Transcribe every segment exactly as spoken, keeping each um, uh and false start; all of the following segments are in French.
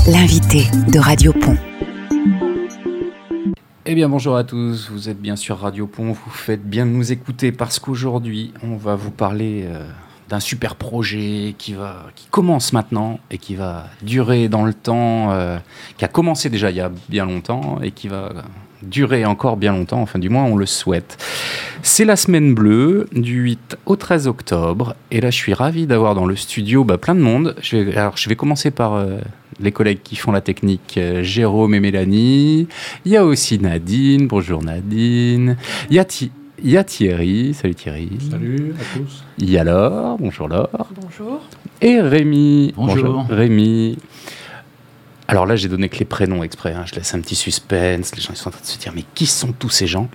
L'invité de Radio Pont. Eh bien bonjour à tous, vous êtes bien sur Radio Pont, vous faites bien de nous écouter parce qu'aujourd'hui on va vous parler euh, d'un super projet qui, va, qui commence maintenant et qui va durer dans le temps, euh, qui a commencé déjà il y a bien longtemps et qui va durer encore bien longtemps, enfin du moins on le souhaite. C'est la semaine bleue du huit au treize octobre et là je suis ravi d'avoir dans le studio bah, plein de monde. Je vais, alors je vais commencer par... Euh, les collègues qui font la technique, euh, Jérôme et Mélanie. Il y a aussi Nadine. Bonjour Nadine. Il y a, Thi- il y a Thierry. Salut Thierry. Salut à tous. Il y a Laure. Bonjour Laure. Bonjour. Et Rémi. Bonjour. Bonjour Rémi. Alors là, j'ai donné que les prénoms exprès. Hein. Je laisse un petit suspense. Les gens ils sont en train de se dire, mais qui sont tous ces gens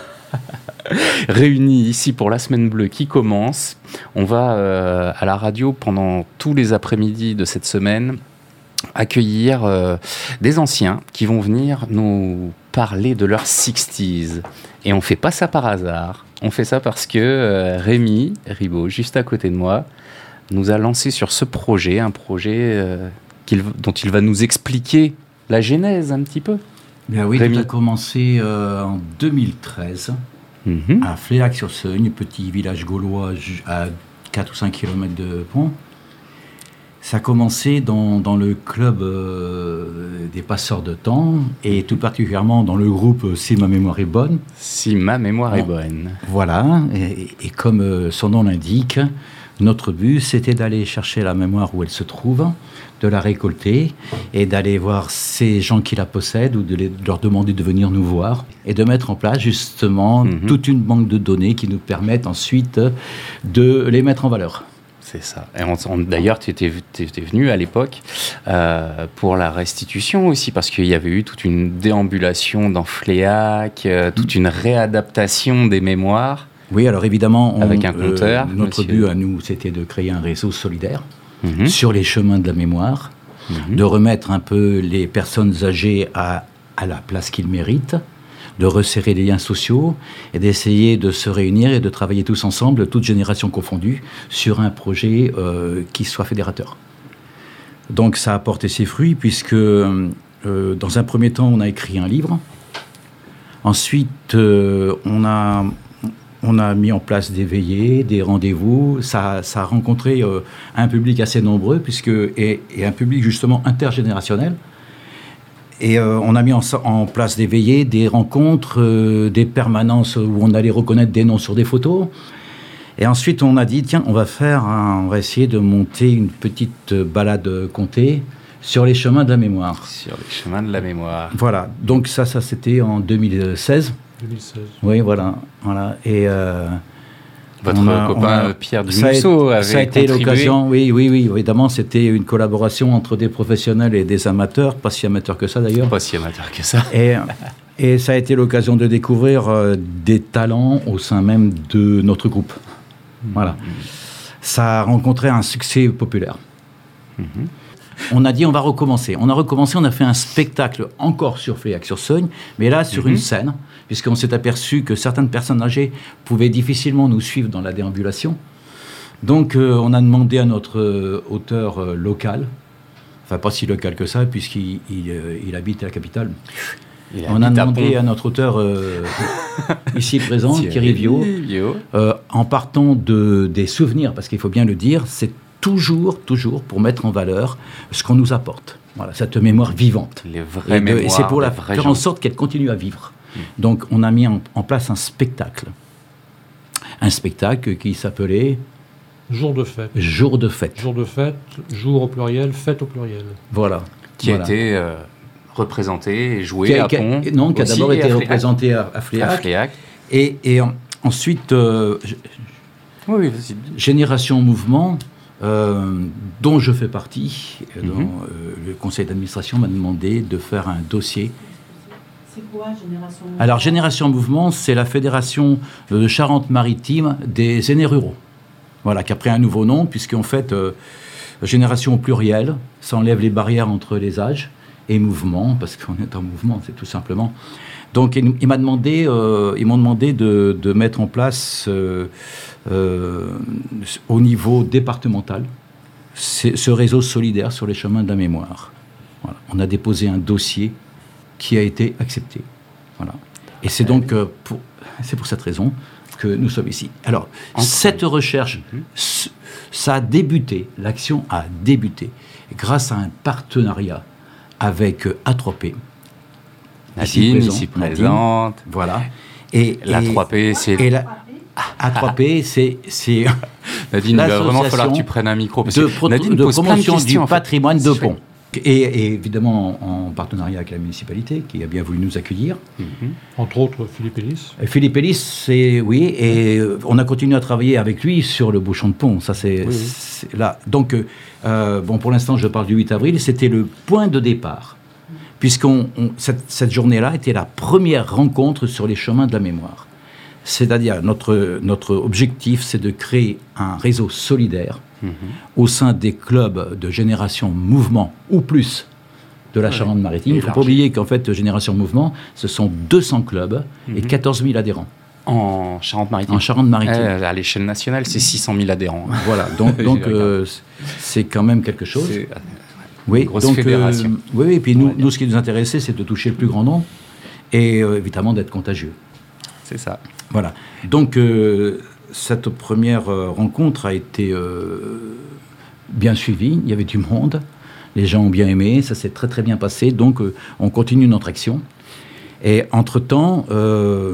réunis ici pour la semaine bleue qui commence. On va euh, à la radio pendant tous les après-midi de cette semaine accueillir euh, des anciens qui vont venir nous parler de leurs sixties. Et on ne fait pas ça par hasard. On fait ça parce que euh, Rémi Ribot, juste à côté de moi, nous a lancé sur ce projet, un projet euh, qu'il, dont il va nous expliquer la genèse un petit peu. Bien oui, Rémi. tout a commencé euh, en deux mille treize Mm-hmm. à Fléac-sur-Seugne, petit village gaulois ju- à quatre ou cinq kilomètres de Pont. Ça a commencé dans, dans le club euh, des passeurs de temps et tout particulièrement dans le groupe euh, Si ma mémoire est bonne. Si ma mémoire est Bon. bonne. Voilà, et, et comme euh, son nom l'indique, notre but c'était d'aller chercher la mémoire où elle se trouve, de la récolter et d'aller voir ces gens qui la possèdent ou de, les- de leur demander de venir nous voir et de mettre en place justement Mhm. toute une banque de données qui nous permettent ensuite de les mettre en valeur. C'est ça. Et on- on- d'ailleurs, tu étais, tu étais venu à l'époque euh, pour la restitution aussi, parce qu'il y avait eu toute une déambulation dans Fléac, euh, toute une réadaptation des mémoires. Oui, alors évidemment, on- Avec un compteur, notre monsieur. but à nous, c'était de créer un réseau solidaire Mhm. sur les chemins de la mémoire, Mhm. de remettre un peu les personnes âgées à, à la place qu'ils méritent, de resserrer les liens sociaux et d'essayer de se réunir et de travailler tous ensemble, toutes générations confondues, sur un projet euh, qui soit fédérateur. Donc ça a porté ses fruits puisque euh, dans un premier temps, on a écrit un livre. Ensuite, euh, on a... On a mis en place des veillées, des rendez-vous. Ça, ça a rencontré euh, un public assez nombreux, puisque, et, et un public justement intergénérationnel. Et euh, on a mis en, en place des veillées, des rencontres, euh, des permanences où on allait reconnaître des noms sur des photos. Et ensuite, on a dit, tiens, on va faire, un- on va essayer de monter une petite balade comptée sur les chemins de la mémoire. Sur les chemins de la mémoire. Voilà. Donc ça, ça c'était en deux mille seize. deux mille seize. Oui, voilà, voilà. Et euh, Votre on a- copain on a- Pierre ça a, Dumousseau avait ça a été contribué. l'occasion. Oui, oui, oui. Évidemment, c'était une collaboration entre des professionnels et des amateurs, pas si amateurs que ça d'ailleurs. Pas si amateur que ça. Et, et ça a été l'occasion de découvrir euh, des talents au sein même de notre groupe. Voilà. Ça a rencontré un succès populaire. Mhm. On a dit on va recommencer. On a recommencé, on a fait un spectacle encore sur Fléac-sur-Seugne, mais là sur Mhm. une scène, puisqu'on s'est aperçu que certaines personnes âgées pouvaient difficilement nous suivre dans la déambulation. Donc euh, on a demandé à notre euh, auteur euh, local, enfin pas si local que ça, puisqu'il il, euh, il habite à la capitale, Il on a habite à demandé Pont. à notre auteur euh, ici présent, Thierry Viau, Viau. euh, en partant de, des souvenirs, parce qu'il faut bien le dire, c'est toujours, toujours pour mettre en valeur ce qu'on nous apporte. Voilà, cette mémoire vivante. Les vraies Et, de- et mémoires. c'est pour la des vrais faire gens. en sorte qu'elle continue à vivre. Donc on a mis en, en place un spectacle. Un spectacle qui s'appelait Jour de fête. Jour de fête. Jour de fête, jour au pluriel, fête au pluriel. Voilà. Qui Voilà. a été euh, représenté et joué Qui a- à qui a- Pont. non, qui a aussi, d'abord et été à Fléac. représenté à, à À Fléac. Fléac. Et, et en- ensuite, euh, g- Oui, oui, vas-y. Génération Mouvement, euh, dont je fais partie, euh, dont, Mhm. euh, le conseil d'administration m'a demandé de faire un dossier. C'est quoi Génération Mouvement? Alors, Génération Mouvement, c'est la fédération de Charente-Maritime des aînés ruraux. Voilà, qui a pris un nouveau nom, puisqu'en fait, euh, Génération au pluriel, ça enlève les barrières entre les âges, et mouvement, parce qu'on est en mouvement, c'est tout simplement. Donc, il, il m'a demandé, euh, ils m'ont demandé de, de mettre en place, euh, euh, au niveau départemental, c'est- ce réseau solidaire sur les chemins de la mémoire. Voilà. On a déposé un dossier qui a été accepté. Voilà. Et c'est donc euh, pour, c'est pour cette raison que nous sommes ici. Alors, en cette recherche, mm-hmm. ça a débuté, l'action a débuté grâce à un partenariat avec A trois P. Nadine, ici, ici présente. Nadine, voilà. Et la trois P, c'est... Et la, A trois P, c'est... c'est Nadine, il va vraiment falloir que tu prennes un micro. Parce de, que pro- Nadine de pose promotion plein de questions, du patrimoine en fait. de Pont. Et, et évidemment en partenariat avec la municipalité qui a bien voulu nous accueillir. Mm-hmm. Entre autres Philippe Ellis. Et Philippe Ellis, c'est oui, et on a continué à travailler avec lui sur le bouchon de pont. Ça c'est, oui, c'est oui. là. Donc euh, bon, pour l'instant, je parle du huit avril. C'était le point de départ, puisqu'on on, cette, cette journée-là était la première rencontre sur les chemins de la mémoire. C'est-à-dire notre notre objectif, c'est de créer un réseau solidaire. Mmh. Au sein des clubs de Génération Mouvement, ou plus, de la ouais, Charente-Maritime. Il ne faut pas oublier qu'en fait, Génération Mouvement, ce sont deux cents clubs mmh. et quatorze mille adhérents. En Charente-Maritime. En Charente-Maritime. Euh, à l'échelle nationale, c'est six cent mille adhérents. Voilà, donc, donc euh, c'est quand même quelque chose. C'est oui, une grosse donc, fédération. Euh, oui, et puis nous, nous, ce qui nous intéressait, c'est de toucher le plus grand nombre et euh, évidemment d'être contagieux. C'est ça. Voilà. Donc, euh, cette première euh, rencontre a été euh, bien suivie, il y avait du monde, les gens ont bien aimé, ça s'est très très bien passé, donc euh, on continue notre action. Et entre-temps, euh,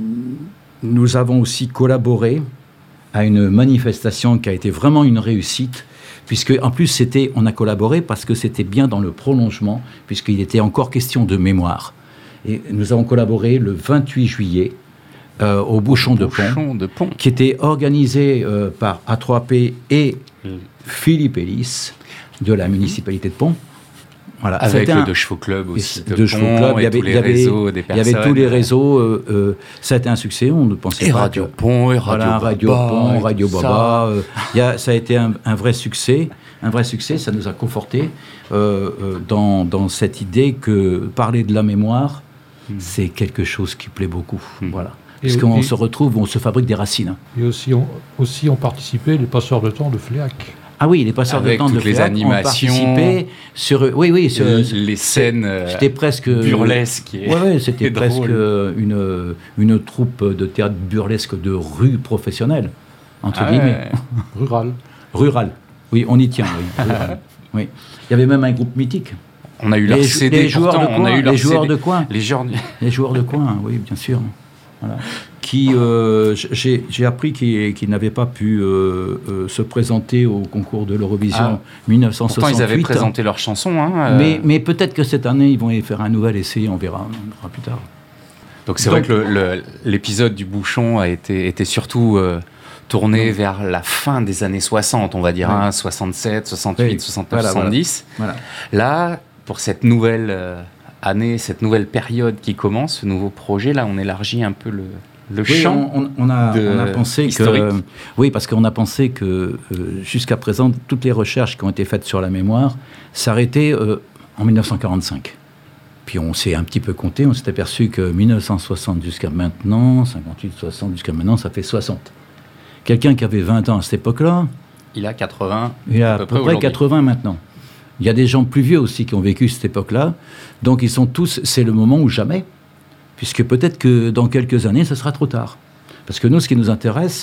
nous avons aussi collaboré à une manifestation qui a été vraiment une réussite, puisque en plus c'était, on a collaboré parce que c'était bien dans le prolongement, puisqu'il était encore question de mémoire. Et nous avons collaboré le vingt-huit juillet, Euh, au Bouchon, de, Bouchon Pont, de Pont, qui était organisé euh, par A trois P et mmh. Philippe Ellis de la municipalité de Pont. Voilà. Avec le un... De Chevaux Club aussi. De, de Chevaux Club, il y avait, tous les il y avait, réseaux des personnes. Il y avait tous les réseaux. Euh, euh, ça a été un succès, on ne pensait et pas. Radio que, Pont, et Radio voilà, Baba. Radio Pont, Radio Baba. Euh, y a, ça a été un, un vrai succès. Un vrai succès, ça nous a confortés euh, euh, dans, dans cette idée que parler de la mémoire, mmh. c'est quelque chose qui plaît beaucoup. Mmh. Voilà. Parce qu'on et, se retrouve, on se fabrique des racines. Et aussi ont, aussi ont participé les passeurs de temps de Fléac. Ah oui, les passeurs avec de temps de Fléac les animations, ont participé sur, oui, oui, sur, les scènes c'était presque burlesques. Oui, ouais, c'était presque drôle. une une troupe de théâtre burlesque de rue professionnelle, entre ah guillemets. Ouais. Rural. Rural. Oui, on y tient. Oui, rural. Oui. Il y avait même un groupe mythique. On a eu leur C D. Les joueurs pourtant, de coin. On a eu les joueurs C D. De coin. Les joueurs. Les joueurs de coin. Oui, bien sûr. Voilà. Qui, euh, j'ai, j'ai appris qu'ils, qu'ils n'avaient pas pu euh, euh, se présenter au concours de l'Eurovision ah, dix-neuf cent soixante-huit. Pourtant, ils avaient présenté leur chanson. Hein, euh... mais, mais peut-être que cette année, ils vont y faire un nouvel essai, on verra, on verra plus tard. Donc c'est Donc, vrai que le, le, l'épisode du Bouchon a été, était surtout euh, tourné donc, vers la fin des années soixante, on va dire, oui. hein, soixante-sept, soixante-huit, oui. soixante-neuf, voilà, soixante-dix. Voilà. Là, pour cette nouvelle... Euh, année, cette nouvelle période qui commence, ce nouveau projet, là, on élargit un peu le, le oui, champ. On, on, a, on a pensé historique. que, oui, parce qu'on a pensé que euh, jusqu'à présent, toutes les recherches qui ont été faites sur la mémoire s'arrêtaient euh, en dix-neuf cent quarante-cinq. Puis on s'est un petit peu compté, on s'est aperçu que dix-neuf cent soixante jusqu'à maintenant, cinquante-huit, soixante jusqu'à maintenant, ça fait soixante. Quelqu'un qui avait vingt ans à cette époque-là, il a quatre-vingts. Il a à peu, peu près quatre-vingts maintenant. Il y a des gens plus vieux aussi qui ont vécu cette époque-là. Donc, ils sont tous... C'est le moment ou jamais. Puisque peut-être que dans quelques années, ce sera trop tard. Parce que nous, ce qui nous intéresse,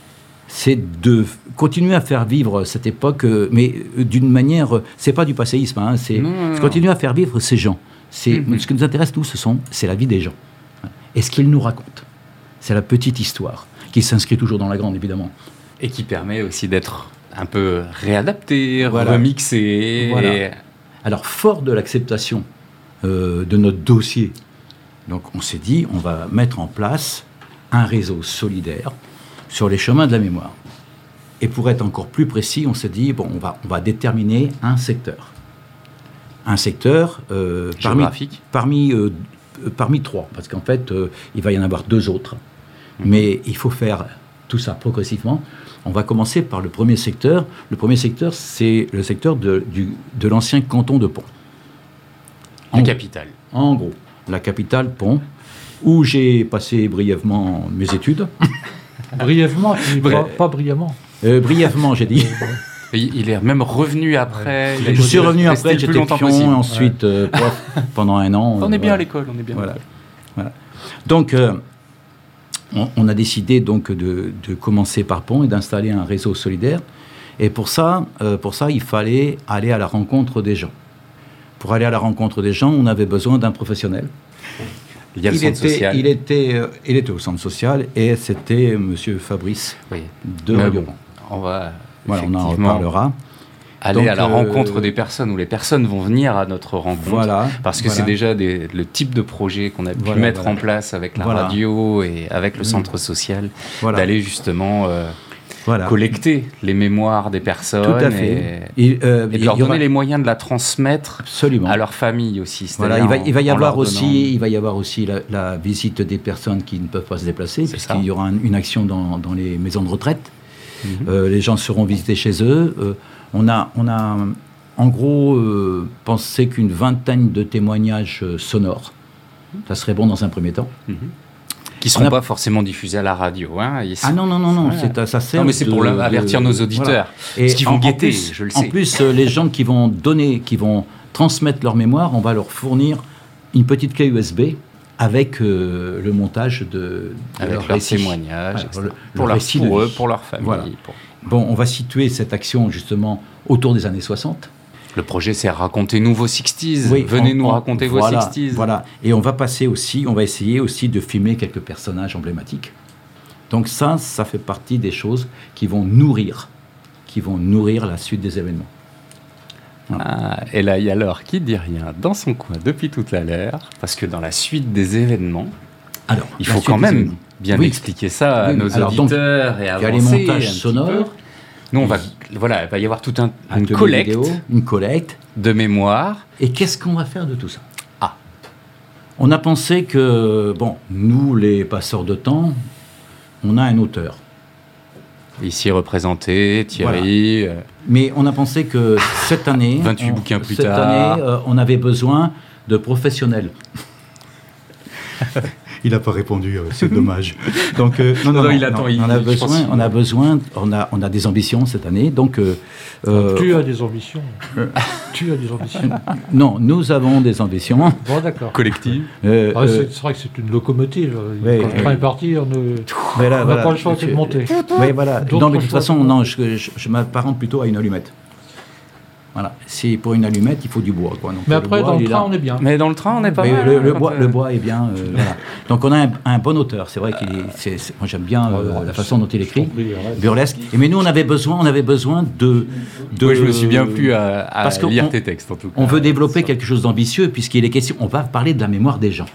c'est de continuer à faire vivre cette époque, mais d'une manière... C'est pas du passéisme, hein, c'est, non, non, c'est continuer à faire vivre ces gens. C'est, mm-hmm. Ce qui nous intéresse, nous, ce sont, c'est la vie des gens. Et ce qu'ils nous racontent. C'est la petite histoire, qui s'inscrit toujours dans la grande, évidemment. Et qui permet aussi d'être... un peu réadapté, voilà. remixé. Voilà. Et... Alors, fort de l'acceptation euh, de notre dossier, donc on s'est dit, on va mettre en place un réseau solidaire sur les chemins de la mémoire. Et pour être encore plus précis, on s'est dit, bon, on va, on va déterminer un secteur. Un secteur euh, parmi, parmi, euh, parmi trois, parce qu'en fait, euh, il va y en avoir deux autres. Mmh. Mais il faut faire tout ça progressivement. On va commencer par le premier secteur. Le premier secteur, c'est le secteur de, du, de l'ancien canton de Pont. En la capitale. En gros, la capitale, Pont, où j'ai passé brièvement mes études. Brièvement, tu dis pas, pas brillamment. Euh, brièvement, j'ai dit. Il, il est même revenu après. Ouais. Il a Je suis revenu resté après, le plus j'étais longtemps pion, possible. et ensuite euh, prof pendant un an. On euh, est bien voilà. à l'école, on est bien. Voilà. à l'école. Voilà. Donc, euh, on, on a décidé donc de, de commencer par Pont et d'installer un réseau solidaire. Et pour ça, euh, pour ça, il fallait aller à la rencontre des gens. Pour aller à la rencontre des gens, on avait besoin d'un professionnel. Il y a le il, centre était, social. il, était, euh, il était au centre social et c'était monsieur Fabrice Oui. de Mais Radio bon, Pont. on va Voilà, on en effectivement reparlera. aller Donc, à la euh, rencontre des personnes, où les personnes vont venir à notre rencontre. Voilà. Parce que voilà. c'est déjà des, le type de projet qu'on a pu Voilà, mettre voilà. en place avec la Voilà. radio et avec le Mmh. centre social, Voilà. d'aller justement euh, Voilà. collecter les mémoires des personnes Tout à fait. et, Et, euh, et de il leur y aura- donner les moyens de la transmettre Absolument. à leur famille aussi. Voilà, c'est-à-dire il va, il va y en- en avoir leur aussi, donnant- il va y avoir aussi la, la visite des personnes qui ne peuvent pas se déplacer, C'est ça. puisqu'il y aura un- une action dans, dans les maisons de retraite. Mhm. Euh, les gens seront visités chez eux. Euh, on a, on a, en gros, euh, pensé qu'une vingtaine de témoignages euh, sonores, ça serait bon dans un premier temps. Mhm. Qui ne seront On a- pas forcément diffusés à la radio. Hein. Ils Ah sont- non, non, non, non, Ouais. c'est, ça sert Non, mais c'est de- pour la- avertir de- nos auditeurs. voilà. Parce qu'ils vont en- en guetter, plus- je le En sais. plus, euh, les gens qui vont donner, qui vont transmettre leur mémoire, on va leur fournir une petite clé U S B avec euh, le montage de, de avec leur leurs récit. témoignages, Voilà, et cetera. le- pour, le leur, récit de pour eux, vie. pour leur famille. Voilà. pour- Bon, on va situer cette action justement autour des années soixante. Le projet, c'est racontez-nous vos sixties. Oui, Venez on- nous on- raconter voilà, vos sixties. Voilà. Et on va passer aussi, on va essayer aussi de filmer quelques personnages emblématiques. Donc ça, ça fait partie des choses qui vont nourrir, qui vont nourrir la suite des événements. Ah, et là, il y a Laure qui dit rien dans son coin depuis tout à l'heure, parce que dans la suite des événements, Alors, il la faut suite quand des même événements. bien Oui. expliquer ça à Oui, nos alors, donc, auditeurs et Il y a avancer les un montages petit sonores, peu. Nous, on va, voilà, il va y avoir toute un, un une atelier collecte vidéo, une collecte. de mémoire. Et qu'est-ce qu'on va faire de tout ça? Ah. On a pensé que, bon, nous, les passeurs de temps, on a un auteur. Ici représenté, Thierry. euh, Mais on a pensé que cette année, vingt-huit on- bouquins plus cette tard. année, euh, on avait besoin de professionnels. Il n'a pas répondu, euh, c'est dommage. Donc, euh, non, non, Non, non, il attend, il- on a je pense besoin, qu'il- on a besoin, on a, on a des ambitions cette année. Donc, euh, euh, Tu as des ambitions. Tu as des ambitions. non, nous avons des ambitions. Bon, d'accord. collective. Euh, Ah, euh, c'est, c'est vrai que c'est une locomotive. Oui, Quand oui. le train est parti, on ne- mais là, on n'a voilà, pas le choix que de monsieur- monter. Oui, voilà. D'autres Non, mais de toute choix façon, que- non, je, je, je m'apparente plutôt à une allumette. Voilà. Si pour une allumette, il faut du bois, quoi. Donc, Mais le après, bois, dans il le est train, là. on est bien. Mais dans le train, on n'est pas Mais mal. le, hein, le quand, bois, euh, le bois est bien. euh, voilà. Donc on a un, un bon auteur. C'est vrai qu'il est. c'est- c'est- moi j'aime bien euh, Alors, la façon dont il je écrit, t'en prie, arrête. burlesque. Et mais nous on avait besoin, on avait besoin de. de Oui, je me suis bien plu à, à parce que lire on- tes textes, en tout cas. On veut développer Ça. quelque chose d'ambitieux puisqu'il est question. On va parler de la mémoire des gens.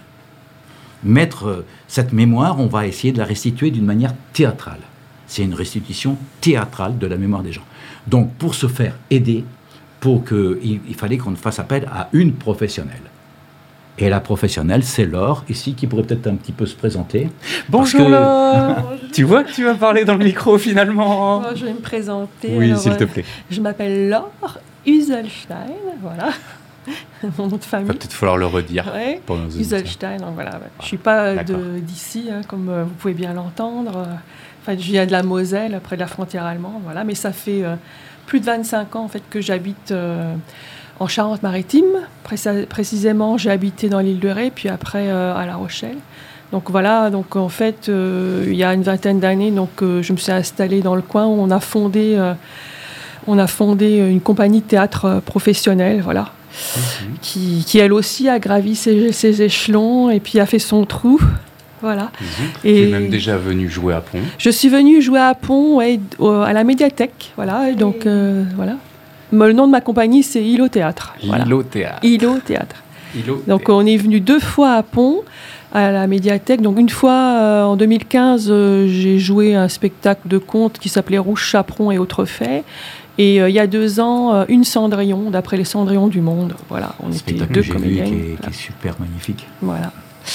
Mettre euh, cette mémoire, on va essayer de la restituer d'une manière théâtrale. C'est une restitution théâtrale de la mémoire des gens. Donc pour se faire aider, pour que, il, il fallait qu'on fasse appel à une professionnelle. Et la professionnelle, c'est Laure, ici, qui pourrait peut-être un petit peu se présenter. Bonjour Parce que- Laure. Tu vois que tu vas parler dans le micro finalement. Moi, je vais me présenter. Oui, Alors, s'il te euh, plaît. Je m'appelle Laure Uselstein, voilà, mon nom de Il famille. va peut-être falloir le redire Ouais. pour nos auditeurs. Uselstein, donc voilà. Je ne suis pas D'accord. de- d'ici, hein, comme euh, vous pouvez bien l'entendre. Euh, Enfin, je viens de la Moselle, près de la frontière allemande, voilà. Mais ça fait euh, plus de vingt-cinq ans en fait, que j'habite euh, en Charente-Maritime. Précis- précisément, j'ai habité dans l'île de Ré, puis après euh, à La Rochelle. Donc voilà, donc en fait, euh, il y a une vingtaine d'années, donc euh, je me suis installée dans le coin où on a fondé, euh, on a fondé une compagnie de théâtre euh, professionnelle, voilà, Mhm. qui, qui elle aussi a gravi ses, ses échelons et puis a fait son trou, voilà. Mhm. Et Tu es même déjà venu jouer à Pont. je suis venue jouer à Pont, ouais, au- à la médiathèque, voilà, et donc euh, voilà. Le nom de ma compagnie, c'est Îlot Théâtre. Voilà. Îlot Théâtre. Îlot Théâtre. Îlot Donc Théâtre. on est venu deux fois à Pont, à la médiathèque. Donc une fois euh, en deux mille quinze, euh, j'ai joué un spectacle de contes qui s'appelait Rouge Chaperon et autres faits. Et euh, il y a deux ans, euh, une Cendrillon, d'après les Cendrillons du monde. Voilà, on Un était spectacle deux que j'ai vu qui comédiennes. est, qui est super magnifique. Voilà.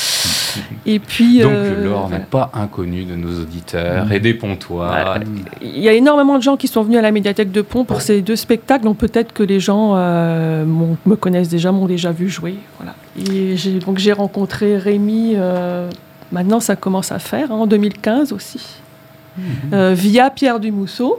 Et puis, Donc euh, Laure voilà. n'est pas inconnue de nos auditeurs Mhm. et des Pontois. Voilà. Il y a énormément de gens qui sont venus à la médiathèque de Pont pour ces deux spectacles, donc peut-être que les gens euh, m'ont- me connaissent déjà, m'ont déjà vu jouer. Voilà. Et j'ai, donc j'ai rencontré Rémi, euh, maintenant ça commence à faire, hein, en deux mille quinze aussi, euh, via Pierre Dumousseau.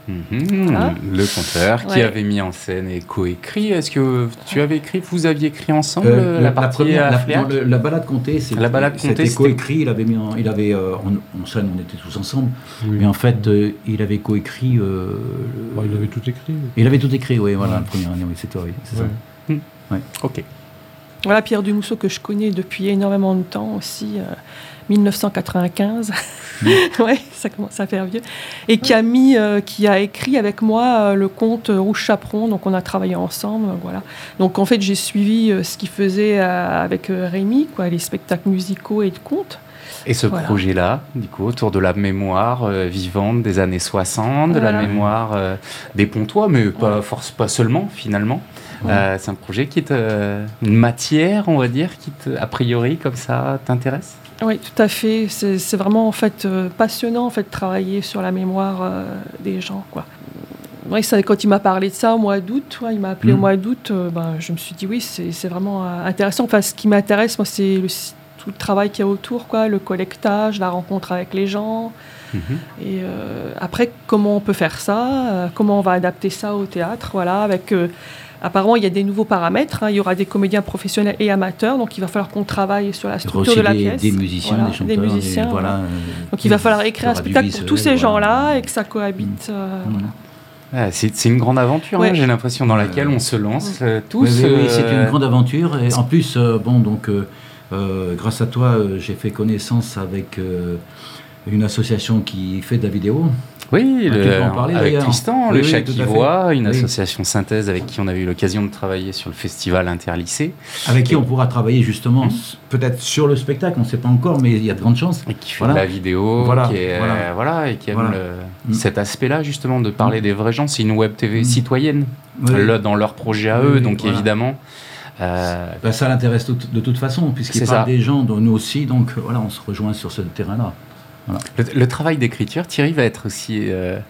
Mmh, Voilà. Le conteur qui Ouais. avait mis en scène et coécrit. Est-ce que tu avais écrit, vous aviez écrit ensemble Euh, la partie première- à la, Fléac non, le- la balade comptée, c'est, La balade comptée, c'était c'était- coécrit. Il avait mis, en, il avait, euh, en, en scène, on était tous ensemble. Oui. Mais en fait, euh, il avait coécrit. Euh, Bah, il avait tout écrit. il avait tout écrit, oui, voilà, Ouais. la première année, oui, c'est toi, oui, c'est Ouais. ça. Ok. Voilà, Pierre Dumousseau, que je connais depuis énormément de temps aussi, euh, dix-neuf cent quatre-vingt-quinze. Ouais, ça commence à faire vieux. Et qui a, mis, euh, qui a écrit avec moi euh, le conte Rouge Chaperon. Donc, on a travaillé ensemble. euh, Voilà. Donc, en fait, j'ai suivi euh, ce qu'il faisait euh, avec euh, Rémi, quoi, les spectacles musicaux et de contes. Et ce Voilà. projet-là, du coup, autour de la mémoire euh, vivante des années soixante, de la Voilà. mémoire euh, des Pontois, mais pas, Ouais. force, pas seulement, finalement. Ouais. Euh, c'est un projet qui te... une matière, on va dire, qui, te, a priori, comme ça, t'intéresse ? Oui, tout à fait. C'est, c'est vraiment en fait euh, passionnant en fait de travailler sur la mémoire euh, des gens, quoi. Ouais, ça, quand il m'a parlé de ça au mois d'août, ouais, il m'a appelé Mm. au mois d'août, euh, ben, je me suis dit oui, c'est, c'est vraiment euh, intéressant. Enfin, ce qui m'intéresse, moi, c'est le, tout le travail qu'il y a autour, quoi, le collectage, la rencontre avec les gens. Mhm. Et euh, après, comment on peut faire ça euh, Comment on va adapter ça au théâtre, voilà, avec... euh, apparemment, il y a des nouveaux paramètres. Hein. Il y aura des comédiens professionnels et amateurs, donc il va falloir qu'on travaille sur la Il y aura structure aussi de la des, pièce. des musiciens, Voilà, des chanteurs, des musiciens, des- voilà. voilà. euh, Donc il va falloir écrire un il y aura du spectacle pour tous ces visuel, voilà. gens-là et que ça cohabite. euh, Mm. voilà. Ah, c'est, c'est une grande aventure, Ouais. hein, j'ai l'impression, dans laquelle Euh, on se lance euh, Oui, tous. oui, oui, c'est euh, une grande aventure. Et en plus, euh, bon, donc, euh, euh, grâce à toi, euh, j'ai fait connaissance avec euh, une association qui fait de la vidéo. Oui, Ah, le- tu peux en parler, avec d'ailleurs. Tristan, Oui, le oui, Chat tout qui à fait. voit, une Oui. association synthèse avec qui on a eu l'occasion de travailler sur le festival Interlycée, Avec qui on pourra travailler justement, Mhm. s- peut-être sur le spectacle, on ne sait pas encore, mais il y a de grandes chances. et qui fait Voilà. de la vidéo, Voilà, qui est, voilà. euh, voilà, et qui aime Voilà. le- Mm. cet aspect-là justement de parler Mm. des vrais gens. C'est une web T V Mm. citoyenne, Oui. là, dans leur projet à Oui, eux, oui, donc voilà. évidemment. euh, Ben, ça l'intéresse tout- de toute façon, puisqu'il C'est parle ça. des gens, dont nous aussi, donc euh, voilà, on se rejoint sur ce terrain-là. le, le travail d'écriture, Thierry, va être aussi... euh,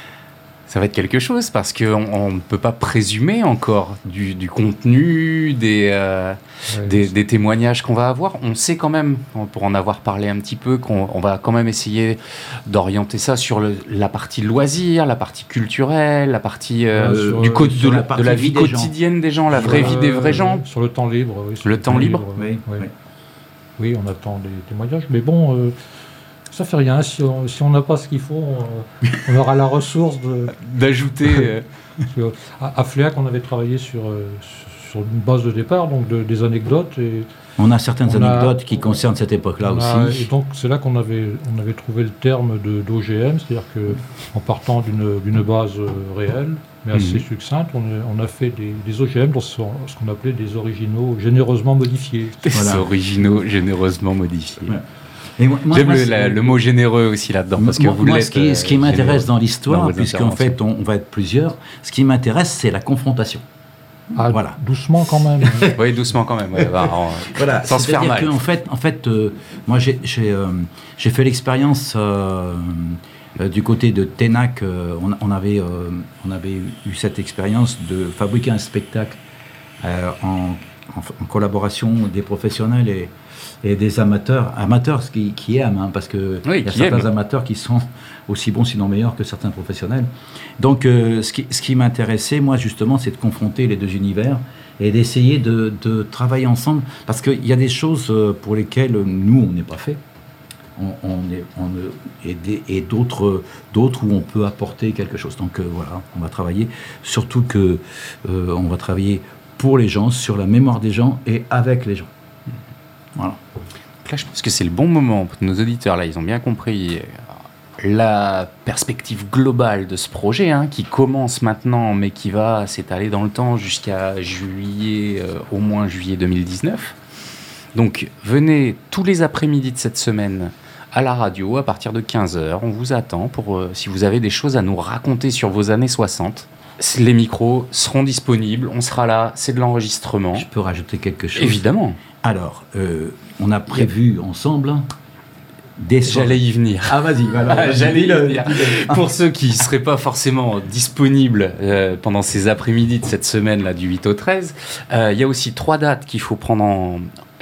ça va être quelque chose parce qu'on on ne peut pas présumer encore du, du contenu, des, euh, Ouais, des, des témoignages qu'on va avoir. On sait quand même, pour en avoir parlé un petit peu, qu'on on va quand même essayer d'orienter ça sur le- la partie loisir, la partie culturelle, la partie euh, Ouais, sur, du euh, co- sur de, la la, de partie la vie vie des gens. quotidienne des gens, la Sur vraie la- vie des vrais Euh, gens. Sur le temps libre, oui. sur Le temps libre. Oui, oui. oui. Oui, on attend des témoignages. Mais bon, euh, ça fait rien. Si on si on n'a pas ce qu'il faut, on, on aura la ressource de. D'ajouter... euh, parce que à, à Fléac, on avait travaillé sur, euh, sur une base de départ, donc de- des anecdotes. Et On a certaines On a- anecdotes qui concernent cette époque-là on a- aussi. Et donc, c'est là qu'on avait, on avait trouvé le terme de, d'O G M, c'est-à-dire qu'en partant d'une, d'une base euh, réelle, mais assez Mhm. succincte, on a, on a fait des, des O G M, dans ce, ce qu'on appelait des originaux généreusement modifiés. des Voilà. originaux généreusement modifiés. Ouais. Et moi- moi- J'aime moi, le, c'est- la- le mot généreux aussi là-dedans, parce que moi, vous moi, l'êtes, ce qui, ce qui euh, m'intéresse généreux dans dans l'histoire, vos puisqu'en fait interventions. on, on va être plusieurs, ce qui m'intéresse c'est la confrontation. Ah, Voilà. doucement quand même. Oui, doucement quand même. ouais, bah, en- Voilà, Sans se faire c'est-à-dire mal. qu'en fait, en fait euh, moi j'ai j'ai, euh, j'ai fait l'expérience euh, euh, du côté de Ténac, euh, on, on avait, euh, on avait eu, eu cette expérience de fabriquer un spectacle euh, en, en, en collaboration des professionnels et, et des amateurs, amateurs ce qui, qui aiment, hein, parce que Oui, il y a qui certains aiment. amateurs qui sont aussi bons, sinon meilleurs que certains professionnels. Donc, euh, ce qui, ce qui m'intéressait, moi, justement, c'est de confronter les deux univers et d'essayer de, de travailler ensemble, parce qu'il y a des choses euh, pour lesquelles nous, on n'est pas fait. On, on est, on, euh, et des- et d'autres, d'autres où on peut apporter quelque chose. Donc, euh, voilà, on va travailler. Surtout que euh, on va travailler pour les gens, sur la mémoire des gens et avec les gens. Voilà. Donc là, je pense que c'est le bon moment pour nos auditeurs. Là, ils ont bien compris euh, la perspective globale de ce projet, hein, qui commence maintenant, mais qui va s'étaler dans le temps jusqu'à juillet, euh, au moins juillet deux mille dix-neuf. Donc, venez tous les après-midi de cette semaine à la radio à partir de quinze heures. On vous attend pour, euh, si vous avez des choses à nous raconter sur vos années soixante. Les micros seront disponibles, on sera là, c'est de l'enregistrement. Je peux rajouter quelque chose. Évidemment, Alors, euh, on a prévu ensemble des soirées. j'allais y venir. Ah, vas-y, voilà. Ah, vas-y, j'allais y dis-le, venir. dis-le. Pour ceux qui ne seraient pas forcément disponibles euh, pendant ces après-midi de cette semaine-là du huit au treize, euh, il y a aussi trois dates qu'il faut prendre en,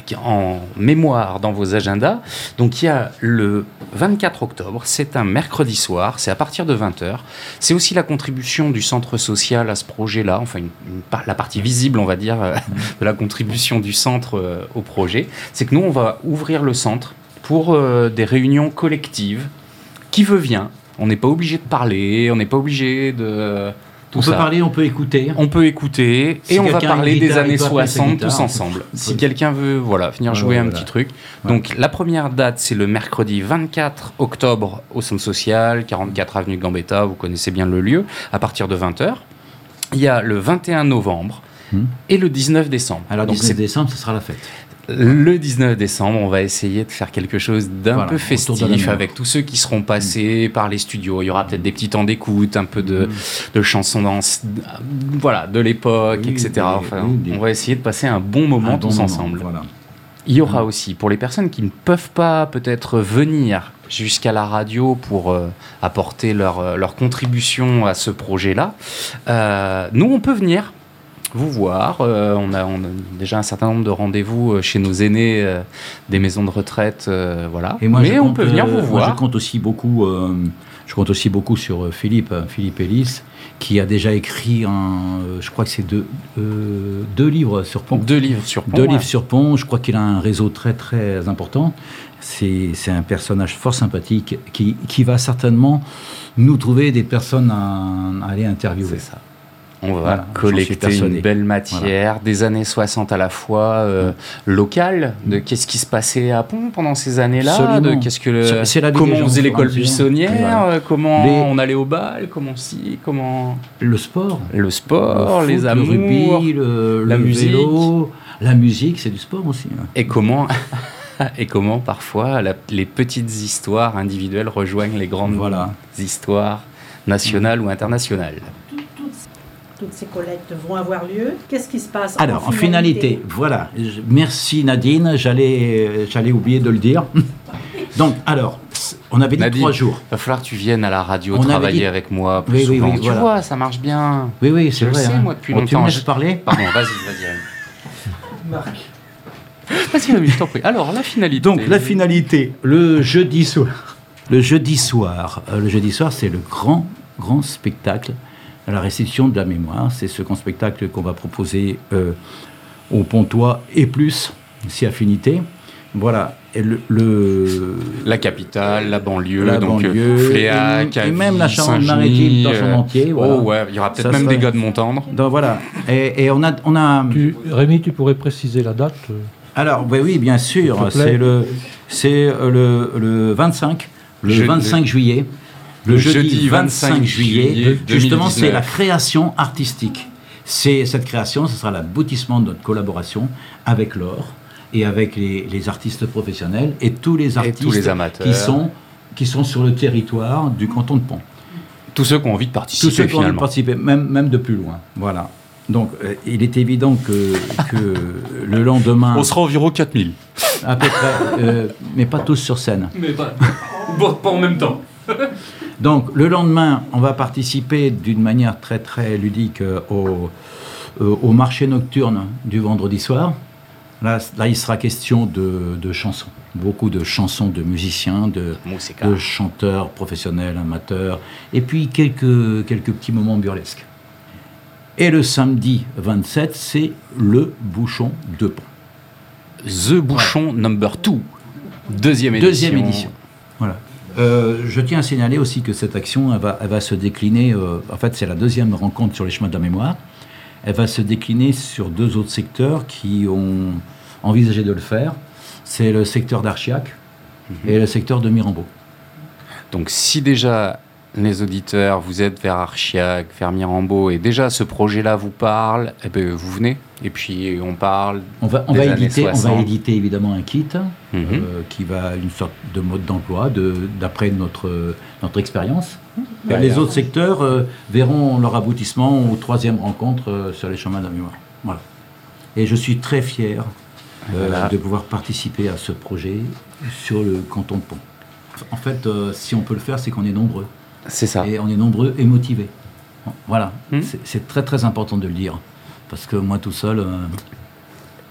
en mémoire dans vos agendas. Donc il y a le vingt-quatre octobre, c'est un mercredi soir, c'est à partir de vingt heures. C'est aussi la contribution du centre social à ce projet-là, enfin une, une, la partie visible, on va dire, de la contribution du centre euh, au projet. C'est que nous, on va ouvrir le centre pour euh, des réunions collectives. Qui veut vient. On n'est pas obligé de parler, on n'est pas obligé de... Tout on ça. peut parler, on peut écouter. On peut écouter si et on va parler guitare, des années soixante guitare, tous ensemble. Si peut... quelqu'un veut voilà, venir jouer ouais, un voilà. petit truc. Ouais. Donc la première date, c'est le mercredi vingt-quatre octobre au Centre Social, quarante-quatre avenue Gambetta, vous connaissez bien le lieu, à partir de vingt heures. Il y a le vingt et un novembre hum. et le dix-neuf décembre. Alors le dix-neuf décembre, ce sera la fête. Le dix-neuf décembre, on va essayer de faire quelque chose d'un voilà, peu festif avec tous ceux qui seront passés mmh. par les studios. Il y aura peut-être des petits temps d'écoute, un peu de, mmh. de chansons dans, voilà, de l'époque, oui, et cetera. Des, enfin, oui, on va essayer de passer un bon moment un tous bon ensemble. Moment, voilà. Il y aura mmh. aussi, pour les personnes qui ne peuvent pas peut-être venir jusqu'à la radio pour euh, apporter leur, leur contribution à ce projet-là, euh, nous, on peut venir vous voir. Euh, on, a, on a déjà un certain nombre de rendez-vous chez nos aînés euh, des maisons de retraite, euh, voilà. Et moi, mais on compte, peut venir vous euh, voir. Moi, je compte aussi beaucoup, euh, je compte aussi beaucoup sur Philippe, Philippe Ellis, qui a déjà écrit un, je crois que c'est deux, euh, deux livres sur Pont. Deux livres sur Pont. Deux ouais. livres sur Pont. Je crois qu'il a un réseau très très important. C'est, c'est un personnage fort sympathique qui, qui va certainement nous trouver des personnes à, à aller interviewer. C'est ça. On va voilà, collecter une belle matière, voilà. des années soixante à la fois euh, locales, de qu'est-ce qui se passait à Pont pendant ces années-là, Absolument. de qu'est-ce que le, c'est, c'est comment on faisait l'école buissonnière, voilà. comment les... on allait au bal, comment si, comment le sport, le sport, le les foot, amours, le rugby, le, la le musique, vélo, la musique, c'est du sport aussi. Hein. Et comment et comment parfois la, les petites histoires individuelles rejoignent les grandes voilà. histoires nationales mmh. ou internationales. Toutes ces collectes vont avoir lieu. Qu'est-ce qui se passe Alors, en finalité, en finalité voilà. Merci Nadine, j'allais, j'allais oublier de le dire. Donc, alors, on avait dit Nadine, trois jours. Il va falloir que tu viennes à la radio on travailler dit... avec moi plus oui, souvent. Oui, oui, tu voilà. vois, ça marche bien. Oui, oui, c'est je vrai. Je sais, hein. moi, depuis oh, longtemps. Tu me laisses parler ? Pardon, vas-y, vas-y. Marc. Vas-y, je t'en prie. Alors, la finalité. Donc, la finalité, le jeudi soir. Le jeudi soir, euh, le jeudi soir, c'est le grand, grand spectacle. La restitution de la mémoire, c'est ce grand spectacle qu'on va proposer euh, aux Pontois et plus, si affinité. Voilà. Et le, le, la capitale, la banlieue, la donc banlieue, Fléac, et, et même la Charente-Maritime dans son entier. Voilà. Oh ouais, il y aura peut-être ça même serait... des gars de Montendre. Donc voilà. Et, et on a, on a. Tu, Rémi, tu pourrais préciser la date ? Alors, oui, oui, bien sûr. C'est le, c'est le, le vingt-cinq, le Je, vingt-cinq le... juillet. Le, le jeudi, jeudi vingt-cinq juillet, justement, c'est la création artistique. C'est, cette création, ce sera l'aboutissement de notre collaboration avec l'Or et avec les, les artistes professionnels et tous les artistes tous les amateurs. Qui, sont, qui sont sur le territoire du canton de Pont. Tous ceux qui ont envie de participer, Tous ceux qui ont finalement. envie de participer, même, même de plus loin. Voilà. Donc, euh, il est évident que, que le lendemain... On sera environ quatre mille. À peu près, euh, mais pas tous sur scène. Mais pas, bon, pas en même temps. Donc, le lendemain, on va participer d'une manière très, très ludique euh, au, euh, au marché nocturne du vendredi soir. Là, là il sera question de, de chansons. Beaucoup de chansons de musiciens, de, de chanteurs professionnels, amateurs, et puis quelques, quelques petits moments burlesques. Et le samedi vingt-sept, c'est le Bouchon de Pont. The Bouchon ouais. number two. Deuxième édition. Deuxième édition. Voilà. Euh, je tiens à signaler aussi que cette action, elle va, elle va se décliner, euh, en fait c'est la deuxième rencontre sur les chemins de la mémoire, elle va se décliner sur deux autres secteurs qui ont envisagé de le faire, c'est le secteur d'Archiac mmh. et le secteur de Mirambeau. Donc si déjà les auditeurs, vous êtes vers Archiac, vers Mirambeau, et déjà ce projet-là vous parle, eh bien, vous venez, et puis on parle on va, on des va années éditer, soixante. On va éditer évidemment un kit mm-hmm. euh, qui va une sorte de mode d'emploi de, d'après notre, notre expérience. Mm-hmm. Les autres secteurs euh, verront leur aboutissement aux troisième rencontre euh, sur les chemins de la mémoire. Voilà. Et je suis très fier euh, voilà. de pouvoir participer à ce projet sur le canton de Pont. En fait, euh, si on peut le faire, c'est qu'on est nombreux. C'est ça. Et on est nombreux et motivés. Voilà. Mmh. C'est, c'est très très important de le dire. Parce que moi tout seul, euh,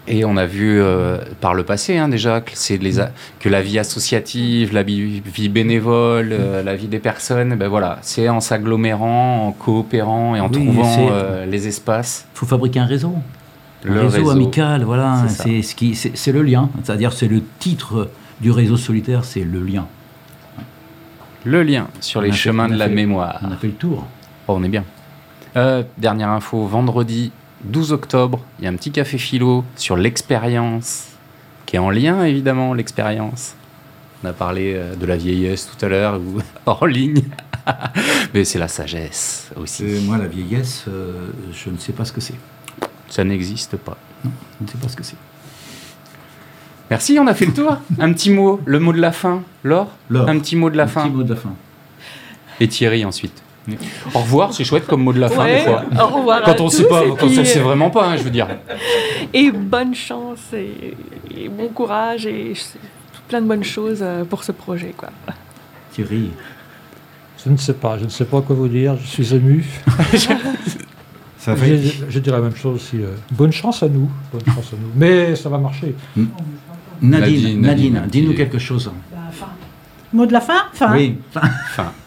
Et on a vu euh, par le passé hein, déjà que, c'est les a- que la vie associative, la vie, vie bénévole, euh, la vie des personnes, ben voilà, c'est en s'agglomérant, en coopérant et en Oui, trouvant c'est- euh, les espaces. Il faut fabriquer un réseau. Un Le réseau, réseau. amical, voilà. C'est ça. C'est, ce qui, c'est, c'est le lien. C'est-à-dire, c'est le titre du réseau solitaire, c'est le lien. Le lien sur On les a fait- chemins on a de la fait- mémoire. On a fait le tour. Oh, on est bien. Euh, dernière info, vendredi douze octobre, il y a un petit café philo sur l'expérience, qui est en lien évidemment, l'expérience. On a parlé euh, de la vieillesse tout à l'heure, ou hors ligne. Mais c'est la sagesse aussi. Euh, moi, la vieillesse, euh, je ne sais pas ce que c'est. Ça n'existe pas. Je ne sais pas ce que c'est. Merci, on a fait le tour. Un petit mot, le mot de la fin. Laure, Laure, un petit mot de la un fin. petit mot de la fin. Et Thierry ensuite. Au revoir, c'est chouette comme mot de la fin Ouais, des fois. au revoir Quand à on tous, sait pas, et quand puis, on sait euh, vraiment pas, hein, je veux dire. Et bonne chance et, et bon courage et je- plein de bonnes choses euh, pour ce projet, quoi. Thierry, Je ne sais pas, je ne sais pas quoi vous dire, je suis ému. ça Je, je dirais la même chose aussi. euh, bonne chance à nous, bonne chance à nous. Mais ça va marcher. Nadine, Nadine, Nadine, Nadine, dis-nous qui est- quelque chose. Bah, fin. Mot de la fin, fin. Oui. Enfin,